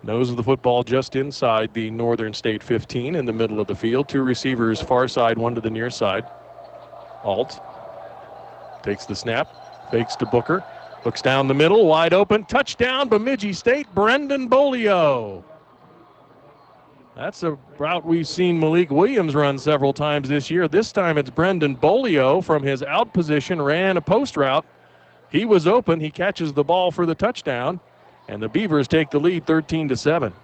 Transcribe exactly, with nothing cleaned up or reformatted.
Nose of the football just inside the Northern State fifteen in the middle of the field. Two receivers far side, one to the near side. Alt takes the snap, fakes to Booker, looks down the middle, wide open, touchdown, Bemidji State, Brendan Bolio. That's a route we've seen Malik Williams run several times this year. This time it's Brendan Bolio from his out position, ran a post route. He was open, he catches the ball for the touchdown, and the Beavers take the lead thirteen to seven.